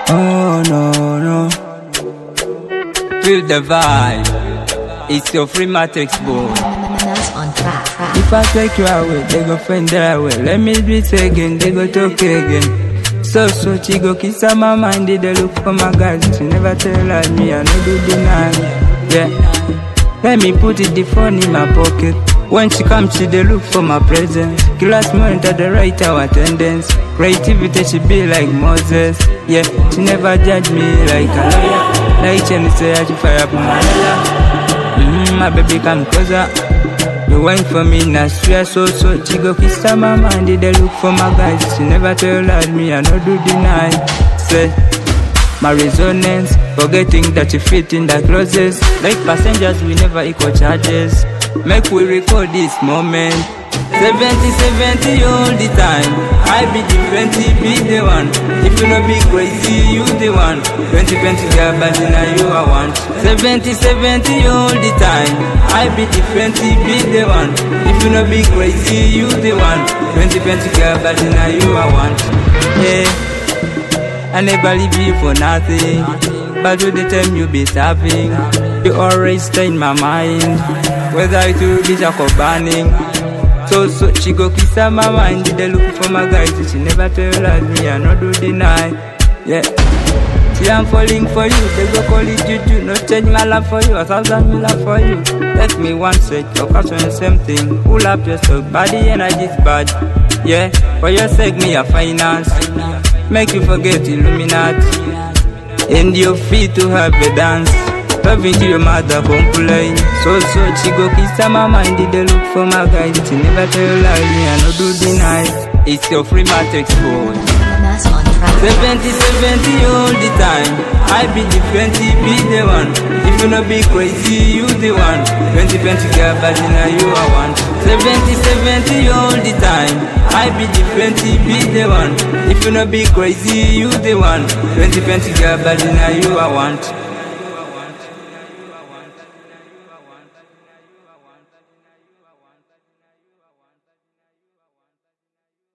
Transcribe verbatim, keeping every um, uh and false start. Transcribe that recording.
Oh no, no. Feel the vibe. It's your free matrix boy. On track, track. If I take you away, they go find their way. Let me do it again, they go talk again. So, so, she go kiss on my mind, they look for my guys. She never tell like me, I no do deny. Yeah. Let me put it the phone in my pocket. When she comes, she they look for my presence. Class moment at the right hour attendance. Creativity, she be like Moses. Yeah, she never judge me like a lawyer. Like Jenny say, I should fire up my life. Mm, my baby come closer. You went for me, now swear so so. She go kiss on my mind, they look for my guys. She never tell like me, I no do deny. Say, my resonance, forgetting that you fit in the closest. Like passengers, we never equal charges. Make we record this moment. seventy seventy all the time. I be different, be the one. If you no be crazy, you the one. twenty twenty girl, but now you I want. seventy seventy all the time. I be different, be the one. If you no be crazy, you the one. twenty twenty girl, but now you I want. Yeah, I never leave you for nothing. But with the time you be serving, you always stay in my mind. Whether it will be Jack or burning. So, so, she go kiss on my mind, they look for my guys. She never tell like me, I no do deny. Yeah. See, I'm falling for you, they go call it juju. No change my love for you, a thousand me love for you. Let me one set, occasion the same thing. Pull up your stock, body energy's bad. Yeah, for your sake, me a finance. Make you forget Illuminati. And your feet to have a dance. Loving to your mother complain. So so she go kiss on my mind, they look for my guys. She never tell like me, I no do deny. It's your free matrix boy. seventy seventy all the time. I be different, be the one. If you no be crazy, you the one. twenty twenty girl, but now you I want. seventy seventy all the time. I be different, be the one. If you no be crazy, you the one. twenty twenty girl, but now you I want.